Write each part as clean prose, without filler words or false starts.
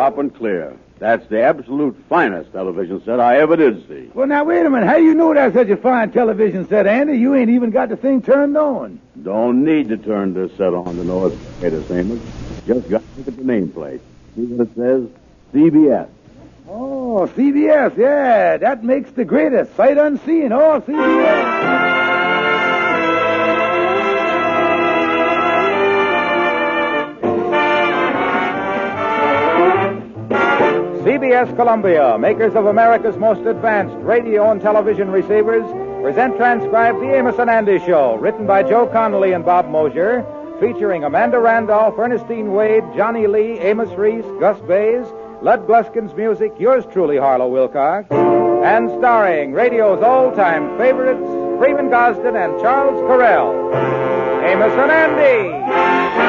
Sharp and clear. That's the absolute finest television set I ever did see. Well, now, wait a minute. How do you know that's such a fine television set, Andy? You ain't even got the thing turned on. Don't need to turn this set on to know it's the same. Just got to look at the nameplate. See what it says? CBS. Oh, CBS, yeah. That makes the greatest. Sight unseen. Oh, CBS. CBS Columbia, makers of America's most advanced radio and television receivers, present transcribed The Amos and Andy Show, written by Joe Connolly and Bob Mosier, featuring Amanda Randolph, Ernestine Wade, Johnny Lee, Amos Reese, Gus Bays, Lud Gluskin's music, yours truly, Harlow Wilcox, and starring radio's all-time favorites, Freeman Gosden and Charles Correll. Amos and Andy!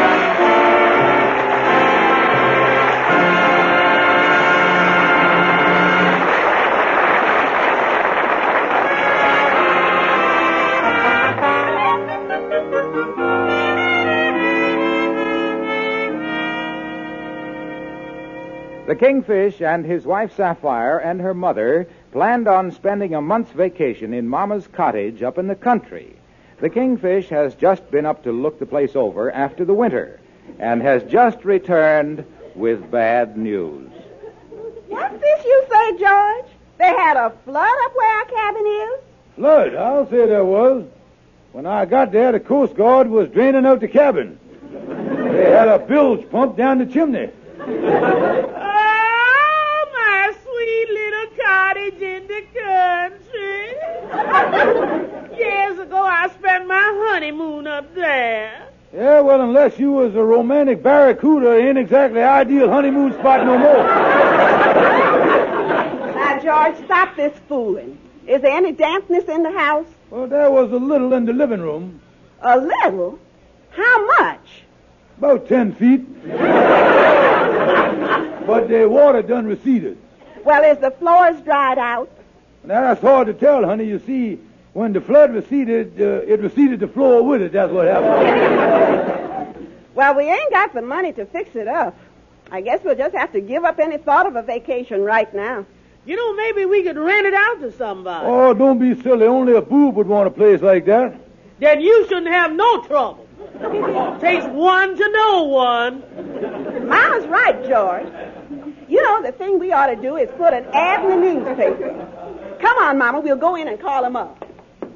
The Kingfish and his wife Sapphire and her mother planned on spending a month's vacation in Mama's cottage up in the country. The Kingfish has just been up to look the place over after the winter and has just returned with bad news. What's this you say, George? They had a flood up where our cabin is? Flood? I'll say there was. When I got there, the Coast Guard was draining out the cabin. They had a bilge pump down the chimney. Oh, my sweet little cottage in the country. Years ago, I spent my honeymoon up there. Yeah, well, unless you was a romantic barracuda, it ain't exactly the ideal honeymoon spot no more. Now, George, stop this fooling. Is there any dampness in the house? Well, there was a little in the living room. A little? How much? About 10 feet. But the water done receded. Well, is the floors dried out? Now, that's hard to tell, honey. You see, when the flood receded, it receded the floor with it. That's what happened. Well, we ain't got the money to fix it up. I guess we'll just have to give up any thought of a vacation right now. You know, maybe we could rent it out to somebody. Oh, don't be silly. Only a boob would want a place like that. Then you shouldn't have no trouble. Takes one to know one. Mama's right, George. You know, the thing we ought to do is put an ad in the newspaper. Come on, Mama, we'll go in and call him up.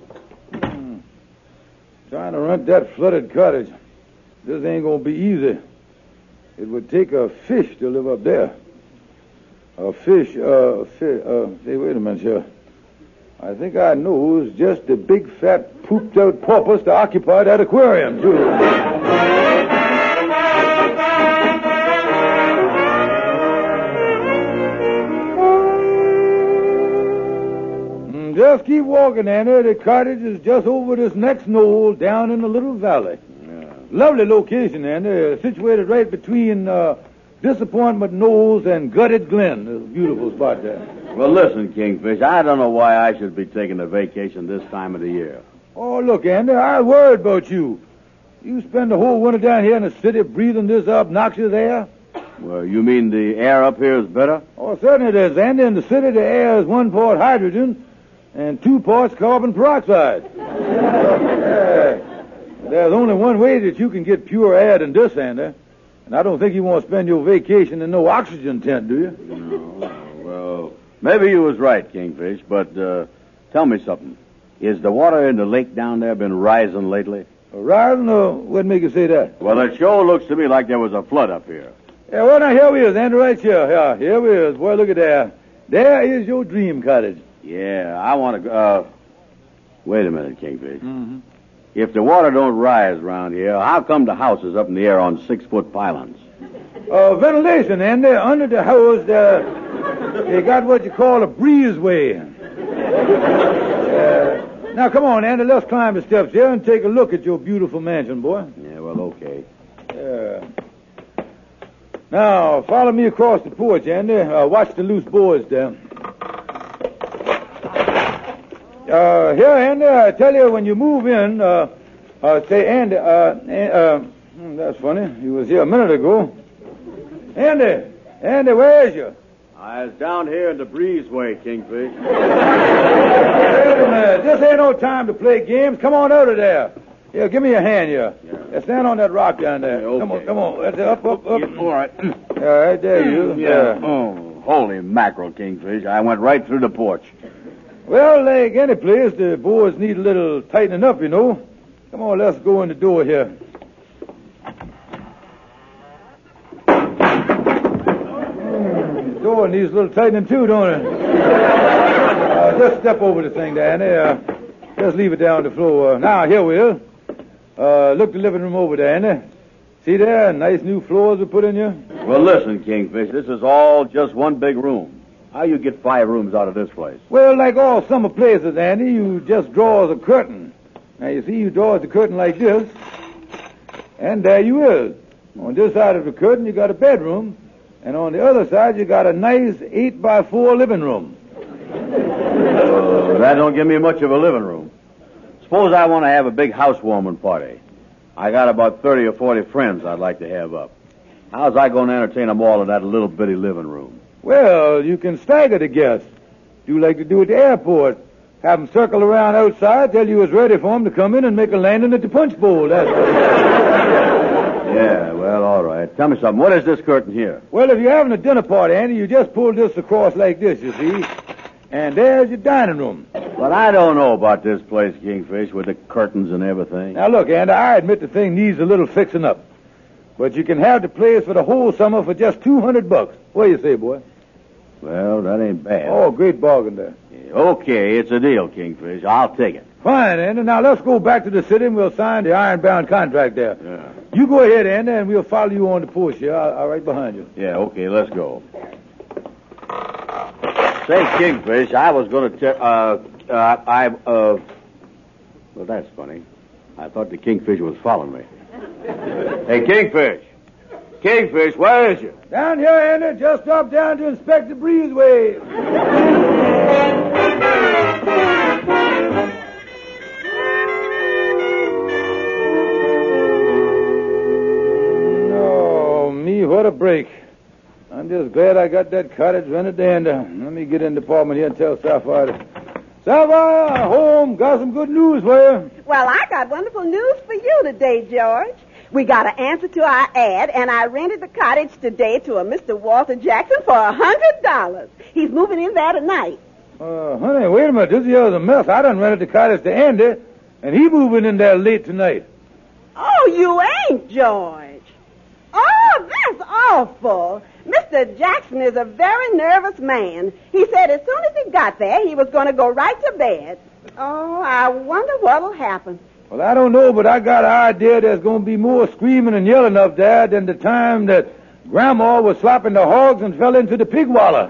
Trying to rent that flooded cottage. This ain't gonna be easy. It would take a fish to live up there. A fish, say, wait a minute, sir. I think I know it's just a big, fat, pooped-out porpoise to occupy that aquarium, too. Just keep walking, Andy. The cottage is just over this next knoll down in the little valley. Yeah. Lovely location, Andy. Situated right between Disappointment Knolls and Gutted Glen. There's a beautiful spot there. Well, listen, Kingfish, I don't know why I should be taking a vacation this time of the year. Oh, look, Andy, I worried about you. You spend the whole winter down here in the city breathing this obnoxious air? Well, you mean the air up here is better? Oh, certainly it is, Andy. In the city, the air is 1 part hydrogen and 2 parts carbon peroxide. There's only one way that you can get pure air than this, Andy. And I don't think you want to spend your vacation in no oxygen tent, do you? No. Well, maybe you was right, Kingfish, but tell me something. Is the water in the lake down there been rising lately? Rising? Or what make you say that? Well, it sure looks to me like there was a flood up here. Yeah, well, now, here we is, Andy, right here. Yeah, here we is. Boy, look at there. There is your dream cottage. Yeah, I want to go... wait a minute, Kingfish. Mm-hmm. If the water don't rise around here, how come the house is up in the air on 6-foot pylons? Ventilation, Andy. Under the house, they got what you call a breezeway. Now, come on, Andy. Let's climb the steps here and take a look at your beautiful mansion, boy. Yeah, well, okay. Now, follow me across the porch, Andy. Watch the loose boards there. Here, Andy, I tell you, when you move in, say, Andy, that's funny. He was here a minute ago. Andy, Andy, where's you? I was down here in the breezeway, Kingfish. Wait a minute. This ain't no time to play games. Come on out of there. Here, give me your hand here. Yeah, stand on that rock down there. Okay. Come on. That's up. Yeah, all right. Yeah, right there, you. Yeah. Oh, holy mackerel, Kingfish. I went right through the porch. Well, like any place, the boards need a little tightening up, you know. Come on, let's go in the door here. The door needs a little tightening too, don't it? Just step over the thing, Danny. Just leave it down on the floor. Now, here, Will. Look the living room over there, Andy. See there? Nice new floors we put in here. Well, listen, Kingfish, this is all just one big room. How you get 5 rooms out of this place? Well, like all summer places, Andy, you just draw the curtain. Now, you see, you draw the curtain like this, and there you is. On this side of the curtain, you got a bedroom, and on the other side, you got a nice 8x4 living room. That don't give me much of a living room. Suppose I want to have a big housewarming party. I got about 30 or 40 friends I'd like to have up. How's I going to entertain them all in that little bitty living room? Well, you can stagger the guests. Do like to do at the airport. Have them circle around outside, tell you it's ready for them to come in and make a landing at the punch bowl. That's Yeah, well, all right. Tell me something. What is this curtain here? Well, if you're having a dinner party, Andy, you just pull this across like this, you see. And there's your dining room. But I don't know about this place, Kingfish, with the curtains and everything. Now, look, Andy, I admit the thing needs a little fixing up. But you can have the place for the whole summer for just $200. What do you say, boy? Well, that ain't bad. Oh, great bargain there. Yeah, okay, it's a deal, Kingfish. I'll take it. Fine, Andy. Now, let's go back to the city and we'll sign the iron-bound contract there. Yeah. You go ahead, Andy, and we'll follow you on the porch here. I'll right behind you. Yeah, okay, let's go. Say, Kingfish, I was going to well, that's funny. I thought the Kingfish was following me. Hey, Kingfish. Kingfish, where is you? Down here, Andy. Just dropped down to inspect the breezeway. Oh, me, what a break. I'm just glad I got that cottage rented, and let me get in the apartment here and tell Sapphire. Sapphire, home, got some good news for you. Well, I got wonderful news for you today, George. We got an answer to our ad, and I rented the cottage today to a Mr. Walter Jackson for $100. He's moving in there tonight. Honey, wait a minute. This here's a mess. I done rented the cottage to Andy, and he moving in there late tonight. Oh, you ain't, George. Oh, that's awful. Mr. Jackson is a very nervous man. He said as soon as he got there, he was going to go right to bed. Oh, I wonder what'll happen. Well, I don't know, but I got an idea there's going to be more screaming and yelling up there than the time that Grandma was slapping the hogs and fell into the pig wallow.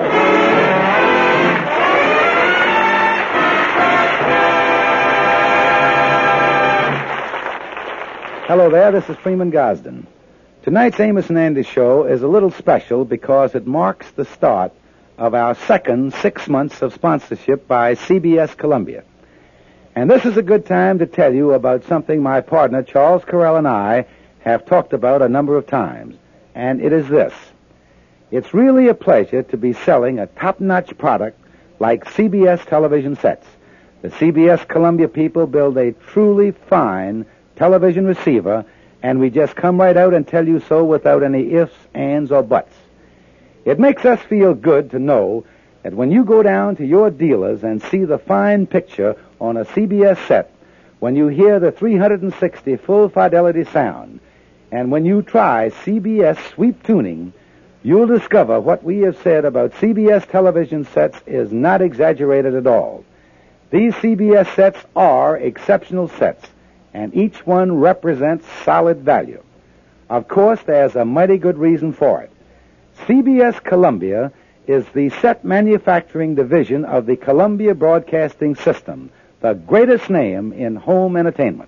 Hello there, this is Freeman Gosden. Tonight's Amos and Andy show is a little special because it marks the start of our second 6 months of sponsorship by CBS Columbia. And this is a good time to tell you about something my partner Charles Carell and I have talked about a number of times, and it is this. It's really a pleasure to be selling a top-notch product like CBS television sets. The CBS Columbia people build a truly fine television receiver, and we just come right out and tell you so without any ifs, ands, or buts. It makes us feel good to know that when you go down to your dealers and see the fine picture on a CBS set, when you hear the 360 full fidelity sound, and when you try CBS sweep tuning, you'll discover what we have said about CBS television sets is not exaggerated at all. These CBS sets are exceptional sets, and each one represents solid value. Of course, there's a mighty good reason for it. CBS Columbia is the set manufacturing division of the Columbia Broadcasting System, the greatest name in home entertainment.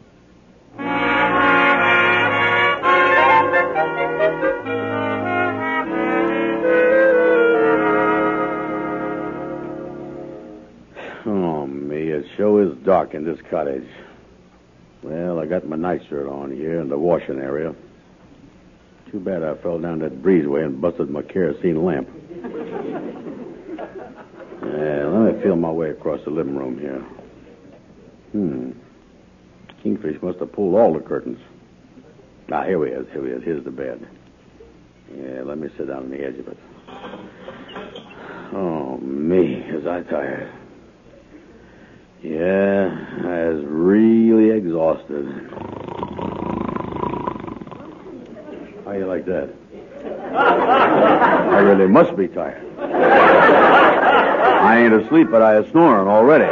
Oh, me, it sure is dark in this cottage. Well, I got my nightshirt on here in the washing area. Too bad I fell down that breezeway and busted my kerosene lamp. Let me feel my way across the living room here. Kingfish must have pulled all the curtains. Here he is. Here's the bed. Yeah, let me sit down on the edge of it. Oh, me, is I tired. Yeah, I was really exhausted. How you like that? I really must be tired. I ain't asleep, but I is snoring already.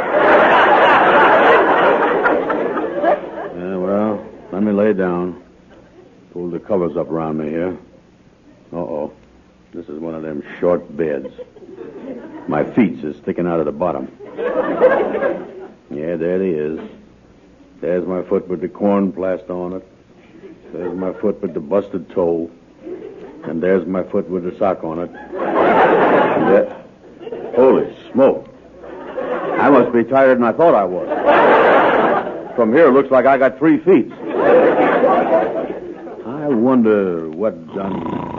Well, let me lay down. Pull the covers up around me here. Uh-oh. This is one of them short beds. My feet's is sticking out of the bottom. Yeah, there it is. There's my foot with the corn plaster on it. There's my foot with the busted toe. And there's my foot with the sock on it. Holy smoke. I must be tighter than I thought I was. From here, it looks like I got 3 feet. I wonder what done...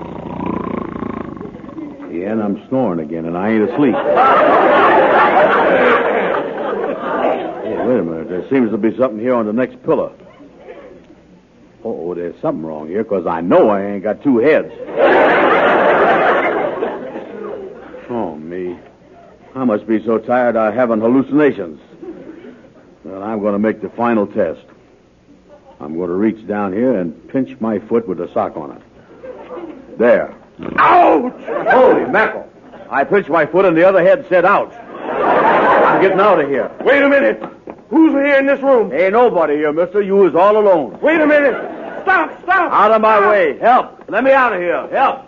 Yeah, and I'm snoring again, and I ain't asleep. Hey, wait a minute. There seems to be something here on the next pillar. Oh, there's something wrong here, because I know I ain't got 2 heads. Oh, me. I must be so tired I'm having hallucinations. Well, I'm going to make the final test. I'm going to reach down here and pinch my foot with a sock on it. There. Ouch! Holy mackerel. I pinched my foot and the other head said ouch. I'm getting out of here. Wait a minute. Who's here in this room? Ain't nobody here, mister. You is all alone. Wait a minute. Stop. Out of my way. Help. Let me out of here. Help.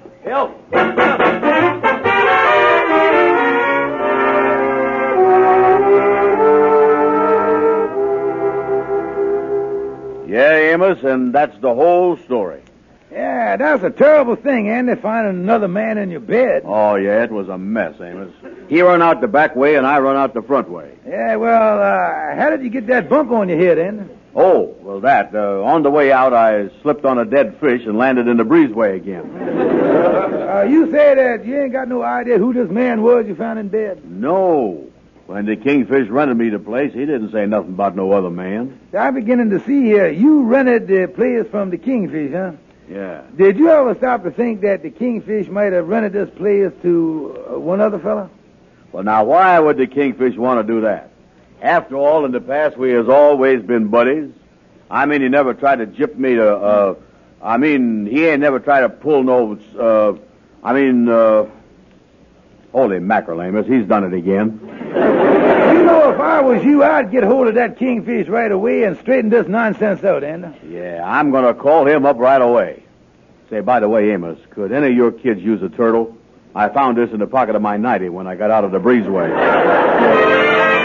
Yeah, Amos, and that's the whole story. Yeah, that's a terrible thing, Andy, finding another man in your bed. Oh, yeah, it was a mess, Amos. He run out the back way, and I run out the front way. Yeah, well, how did you get that bump on your head, Andy? Oh, well, on the way out, I slipped on a dead fish and landed in the breezeway again. You say that you ain't got no idea who this man was you found in bed? No. When the Kingfish rented me the place, he didn't say nothing about no other man. I'm beginning to see here. You rented the place from the Kingfish, huh? Yeah. Did you ever stop to think that the Kingfish might have rented this place to one other fella? Well, now, why would the Kingfish want to do that? After all, in the past, we has always been buddies. I mean, he never tried to gyp me to, he ain't never tried to pull no, holy mackerel, Amos, he's done it again. You know, if I was you, I'd get hold of that Kingfish right away and straighten this nonsense out, Andy. Yeah, I'm going to call him up right away. Say, by the way, Amos, could any of your kids use a turtle? I found this in the pocket of my nightie when I got out of the breezeway.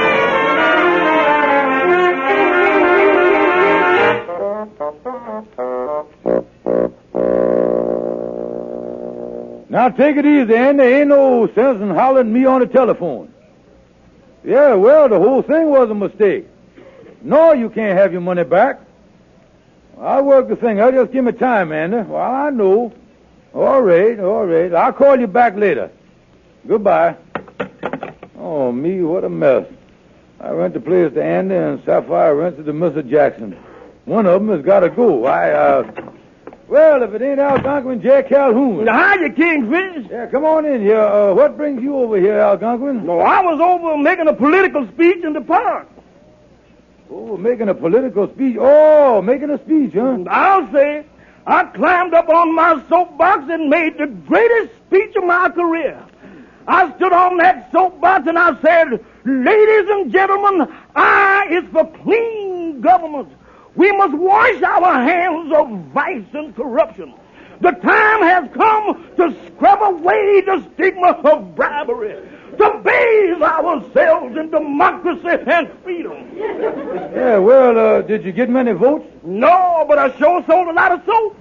Now, take it easy, Andy. There ain't no sense in hollering at me on the telephone. Yeah, well, the whole thing was a mistake. No, you can't have your money back. I'll work the thing out. Just give me time, Andy. Well, I know. All right. I'll call you back later. Goodbye. Oh, me, what a mess. I rent the place to Andy, and Sapphire rents it to Mr. Jackson. One of them has got to go. Well, if it ain't Algonquin, J. Calhoun. Hiya, Kingfish. Yeah, come on in here. What brings you over here, Algonquin? No, I was over making a political speech in the park. Oh, making a political speech. Oh, making a speech, huh? I'll say, I climbed up on my soapbox and made the greatest speech of my career. I stood on that soapbox and I said, ladies and gentlemen, I is for clean government. We must wash our hands of vice and corruption. The time has come to scrub away the stigma of bribery, to bathe ourselves in democracy and freedom. Yeah, well, did you get many votes? No, but I sure sold a lot of soap.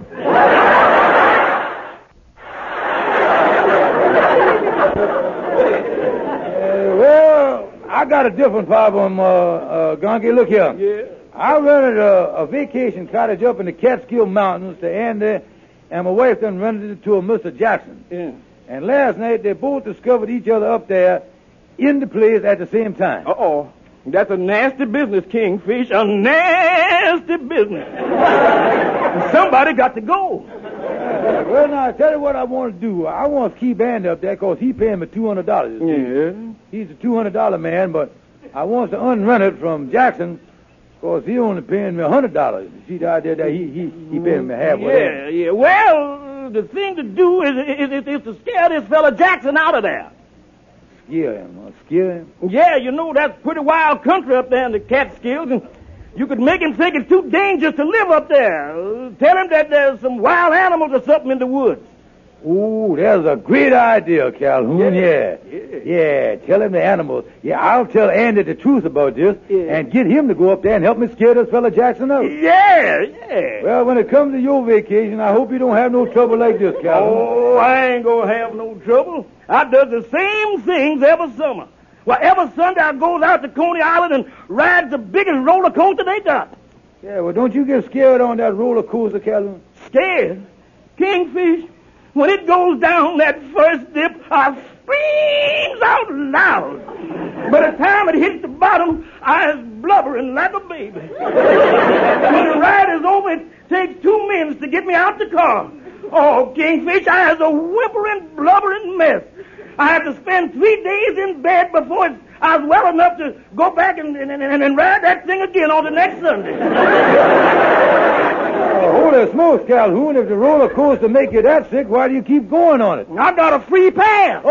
Well, I got a different problem, Gonky. Look here. Yeah. I rented a vacation cottage up in the Catskill Mountains to Andy, and my wife done rented it to a Mr. Jackson. Yeah. And last night they both discovered each other up there in the place at the same time. Uh-oh. That's a nasty business, Kingfish. A nasty business. Somebody got to go. Well, now, I tell you what I want to do. I want to keep Andy up there because he paying me $200. Yeah. He's a $200 man, but I want to unrent it from Jackson because he only paying me $100. See the idea that he paying me half of that. Yeah. Well, the thing to do is to scare this fella Jackson out of there. Scare him. Scare him? Yeah, you know, that's pretty wild country up there in the Catskills, and you could make him think it's too dangerous to live up there. Tell him that there's some wild animals or something in the woods. Ooh, that's a great idea, Calhoun. Yeah. Tell him the animals. Yeah, I'll tell Andy the truth about this and get him to go up there and help me scare this fella Jackson out. Yeah. Well, when it comes to your vacation, I hope you don't have no trouble like this, Calhoun. Oh, I ain't gonna have no trouble. I does the same things every summer. Well, every Sunday I goes out to Coney Island and rides the biggest roller coaster they got. Yeah, well, don't you get scared on that roller coaster, Calhoun? Scared? Kingfish, when it goes down that first dip, I screams out loud. By the time it hits the bottom, I is blubbering like a baby. When the ride is over, it takes 2 minutes to get me out the car. Oh, Kingfish, I is a whimpering, blubbering mess. I have to spend 3 days in bed before I was well enough to go back and ride that thing again on the next Sunday. Holy smokes, Calhoun, if the roller coaster make you that sick, why do you keep going on it? I got a free pass.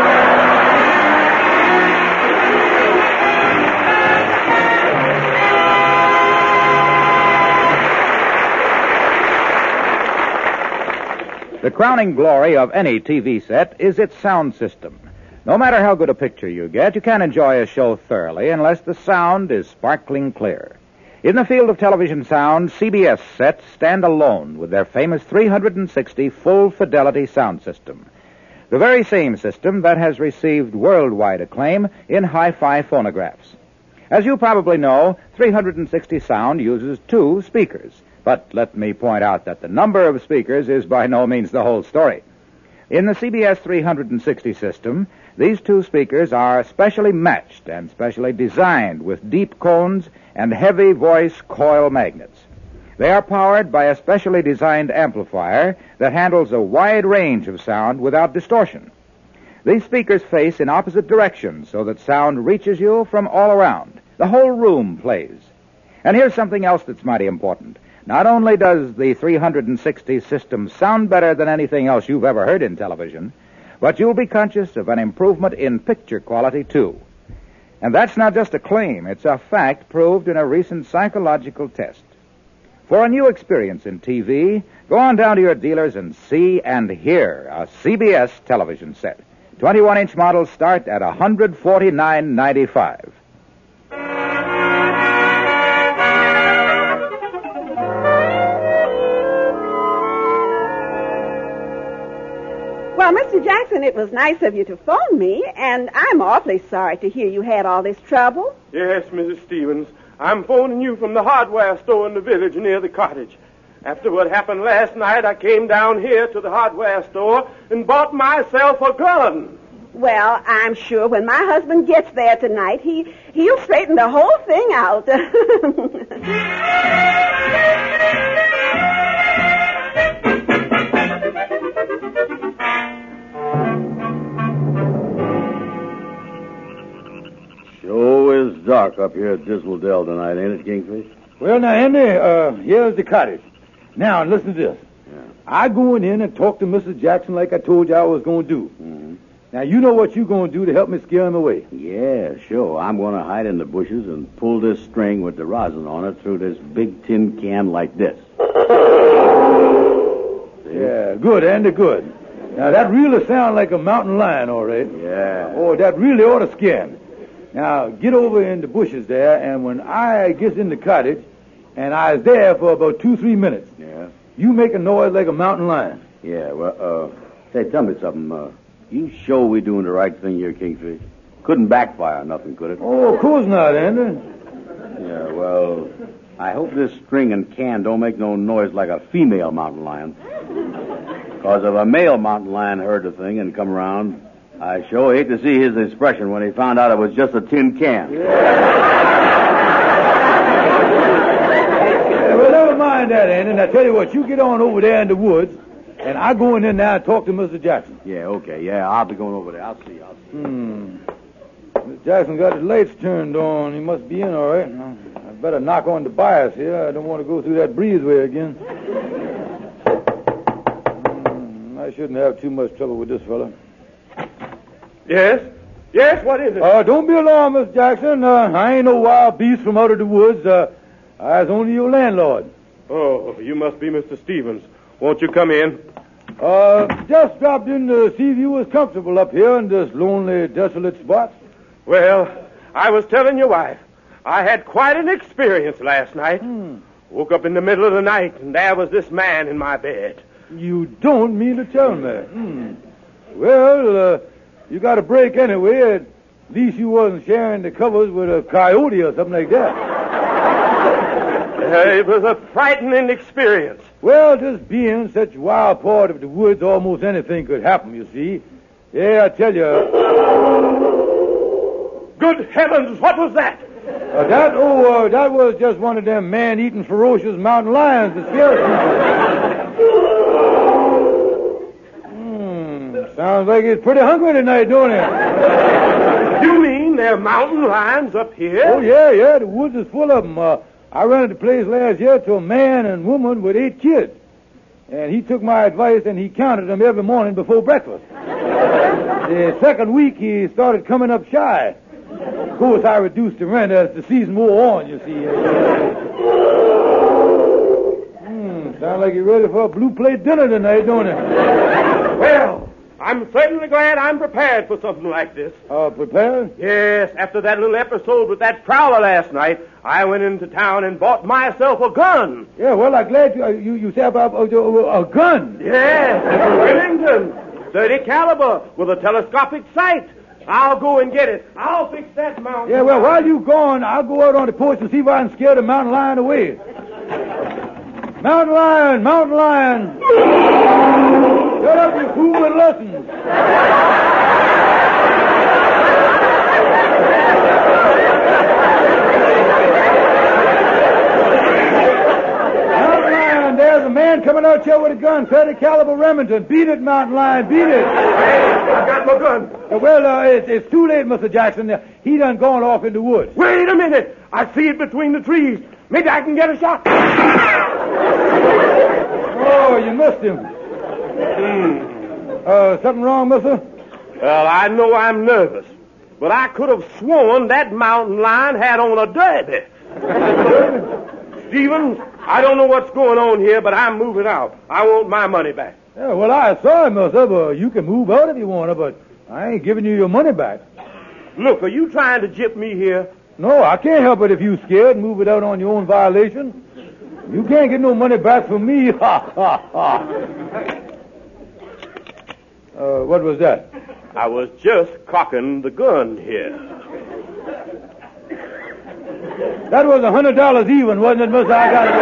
The crowning glory of any TV set is its sound system. No matter how good a picture you get, you can't enjoy a show thoroughly unless the sound is sparkling clear. In the field of television sound, CBS sets stand alone with their famous 360 full-fidelity sound system. The very same system that has received worldwide acclaim in hi-fi phonographs. As you probably know, 360 sound uses 2 speakers. But let me point out that the number of speakers is by no means the whole story. In the CBS 360 system, these 2 speakers are specially matched and specially designed with deep cones and heavy voice coil magnets. They are powered by a specially designed amplifier that handles a wide range of sound without distortion. These speakers face in opposite directions so that sound reaches you from all around. The whole room plays. And here's something else that's mighty important. Not only does the 360 system sound better than anything else you've ever heard in television, but you'll be conscious of an improvement in picture quality, too. And that's not just a claim. It's a fact proved in a recent psychological test. For a new experience in TV, go on down to your dealers and see and hear a CBS television set. 21-inch models start at $149.95. Well, Mr. Jackson, it was nice of you to phone me, and I'm awfully sorry to hear you had all this trouble. Yes, Mrs. Stevens. I'm phoning you from the hardware store in the village near the cottage. After what happened last night, I came down here to the hardware store and bought myself a gun. Well, I'm sure when my husband gets there tonight, he'll straighten the whole thing out. Sure is dark up here at Dismal Dell tonight, ain't it, Kingfish? Well, now, Andy, here's the cottage. Now, listen to this. Yeah. I going in and talk to Mrs. Jackson like I told you I was going to do. Mm-hmm. Now, you know what you're going to do to help me scare him away. Yeah, sure. I'm going to hide in the bushes and pull this string with the rosin on it through this big tin can like this. Yeah, good, Andy, good. Now, that really sounds like a mountain lion, all right. Yeah. Oh, that really ought to scare him. Now, get over in the bushes there, and when I gets in the cottage, and I was there for about 2-3 minutes, Yeah. you make a noise like a mountain lion. Yeah, well, say, tell me something. You sure we doing the right thing here, Kingfish? Couldn't backfire nothing, could it? Oh, of course not, Andy. Yeah, well, I hope this string and can don't make no noise like a female mountain lion. Because if a male mountain lion heard the thing and come around, I sure hate to see his expression when he found out it was just a tin can. Well, never mind that, Andy. And I tell you what, you get on over there in the woods, and I go in there now and talk to Mr. Jackson. Yeah, okay. Yeah, I'll be going over there. I'll see. Mr. Jackson got his lights turned on. He must be in all right. I better knock on the bias here. I don't want to go through that breezeway again. I shouldn't have too much trouble with this fella. Yes? Yes, what is it? Don't be alarmed, Mr. Jackson. I ain't no wild beast from out of the woods. I was only your landlord. Oh, you must be Mr. Stevens. Won't you come in? Just dropped in to see if you was comfortable up here in this lonely, desolate spot. Well, I was telling your wife, I had quite an experience last night. Woke up in the middle of the night, and there was this man in my bed. You don't mean to tell me. Well, you got a break anyway. At least you wasn't sharing the covers with a coyote or something like that. It was a frightening experience. Well, just being such a wild part of the woods, almost anything could happen, you see. Yeah, I tell you. Good heavens, what was that? That was just one of them man-eating ferocious mountain lions that scares people. Sounds like he's pretty hungry tonight, don't it? You mean there are mountain lions up here? Oh, yeah, the woods is full of them. I rented the place last year to a man and woman with 8 kids. And he took my advice and he counted them every morning before breakfast. The second week, he started coming up shy. Of course, I reduced the rent as the season wore on, you see. Sounds like you're ready for a blue plate dinner tonight, don't it? Well, I'm certainly glad I'm prepared for something like this. Prepared? Yes, after that little episode with that prowler last night, I went into town and bought myself a gun. Yeah, well, I'm glad you said about a gun. Yes, Remington, 30 caliber with a telescopic sight. I'll go and get it. I'll fix that mountain. Yeah, well, while you gone, I'll go out on the porch and see if I can scare the mountain lion away. Mountain lion, mountain lion. Shut up, you fool, and listen. Mountain lion, there's a man coming out here with a gun, 30 caliber Remington. Beat it, mountain lion, beat it. I got my gun. Well, it's too late, Mr. Jackson. He done gone off in the woods. Wait a minute. I see it between the trees. Maybe I can get a shot. Oh, you missed him. Something wrong, mister? Well, I know I'm nervous, but I could have sworn that mountain lion had on a derby. Stevens, I don't know what's going on here, but I'm moving out. I want my money back. Yeah, well, I'm sorry, mister, but you can move out if you want to, but I ain't giving you your money back. Look, are you trying to gyp me here? No, I can't help it if you scared and move it out on your own violation. You can't get no money back from me. Ha, ha, ha. What was that? I was just cocking the gun here. That was $100 even, wasn't it, mister? I got it.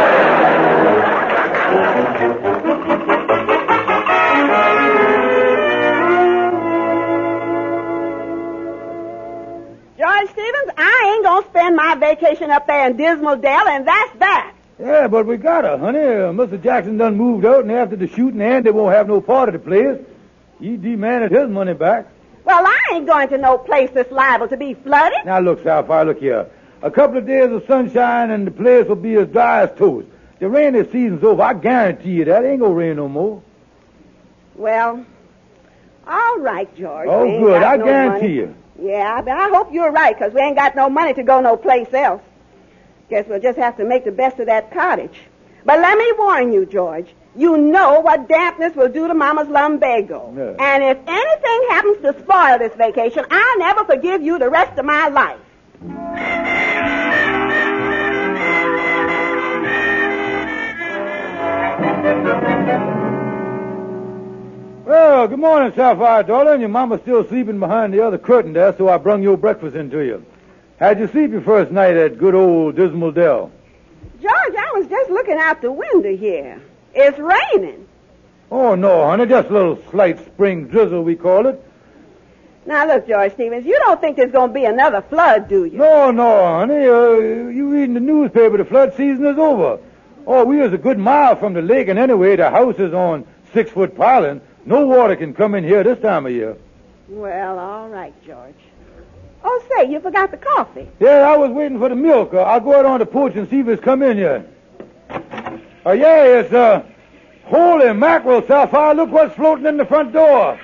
George Stevens, I ain't gonna spend my vacation up there in Dismal Dell, and that's that. Yeah, but we got her, honey. Mr. Jackson done moved out, and after the shooting, Andy won't have no part of the place. He demanded his money back. Well, I ain't going to no place that's liable to be flooded. Now, look, Sapphire, look here. A couple of days of sunshine, and the place will be as dry as toast. The rainy season's over. I guarantee you that. It ain't gonna rain no more. Well, all right, George. Oh, good. I guarantee you. Yeah, but I hope you're right, because we ain't got no money to go no place else. Guess we'll just have to make the best of that cottage. But let me warn you, George. You know what dampness will do to Mama's lumbago. Yeah. And if anything happens to spoil this vacation, I'll never forgive you the rest of my life. Well, good morning, Sapphire, darling. Your mama's still sleeping behind the other curtain there, so I brung your breakfast into you. How'd you sleep your first night at good old Dismal Dell? George, I was just looking out the window here. It's raining. Oh, no, honey, just a little slight spring drizzle, we call it. Now, look, George Stevens, you don't think there's going to be another flood, do you? No, honey. You reading the newspaper, the flood season is over. Oh, we was a good mile from the lake, and anyway, the house is on 6-foot piling. No water can come in here this time of year. Well, all right, George. Oh, say, you forgot the coffee. Yeah, I was waiting for the milk. I'll go out on the porch and see if it's come in yet. Yeah, it's, holy mackerel, Sapphire. Look what's floating in the front door.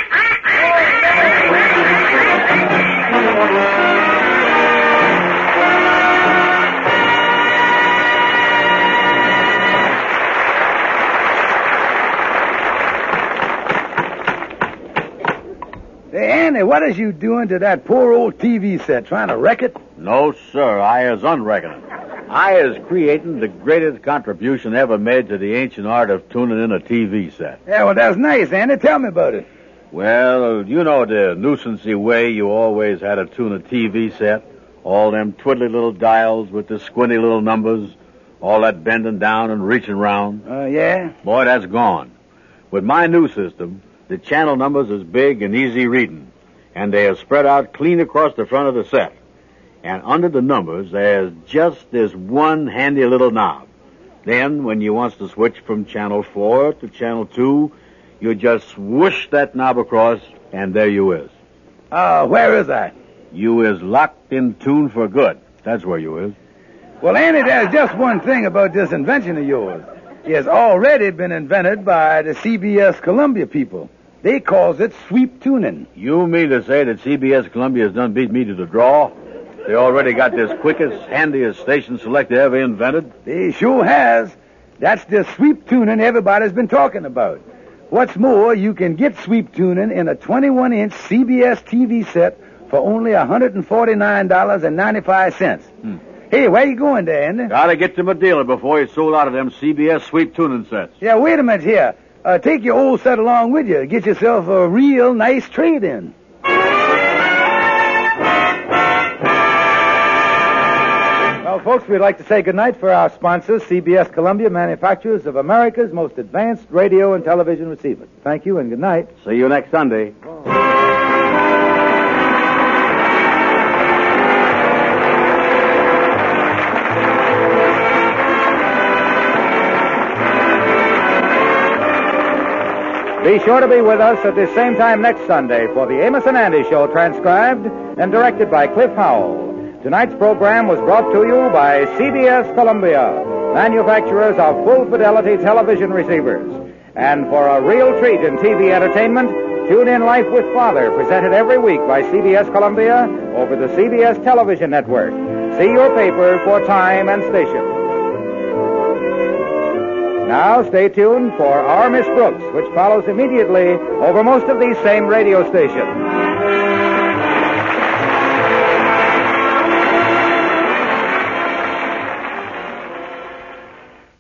Hey, Andy, what is you doing to that poor old TV set? Trying to wreck it? No, sir. I is unreckoning it. I is creating the greatest contribution ever made to the ancient art of tuning in a TV set. Yeah, well, that's nice, Andy. Tell me about it. Well, you know the nuisancey way you always had to tune a TV set. All them twiddly little dials with the squinty little numbers. All that bending down and reaching round. Yeah? Boy, that's gone. With my new system, the channel numbers is big and easy reading. And they are spread out clean across the front of the set. And under the numbers, there's just this one handy little knob. Then, when you wants to switch from channel 4 to channel 2, you just swoosh that knob across, and there you is. Where is that? You is locked in tune for good. That's where you is. Well, Andy, there's just one thing about this invention of yours. It's already been invented by the CBS Columbia people. They calls it sweep tuning. You mean to say that CBS Columbia has done beat me to the draw? They already got this quickest, handiest station selector ever invented? They sure has. That's the sweep tuning everybody's been talking about. What's more, you can get sweep tuning in a 21-inch CBS TV set for only $149.95. Hey, where you going there, Andy? Gotta get to my dealer before he's sold out of them CBS sweep tuning sets. Yeah, wait a minute here. Take your old set along with you. Get yourself a real nice trade-in. Well, folks, we'd like to say goodnight for our sponsors, CBS Columbia, manufacturers of America's most advanced radio and television receivers. Thank you and good night. See you next Sunday. Be sure to be with us at the same time next Sunday for the Amos and Andy Show, transcribed and directed by Cliff Howell. Tonight's program was brought to you by CBS Columbia, manufacturers of full-fidelity television receivers. And for a real treat in TV entertainment, tune in Life with Father, presented every week by CBS Columbia over the CBS Television Network. See your paper for time and station. Now stay tuned for Our Miss Brooks, which follows immediately over most of these same radio stations.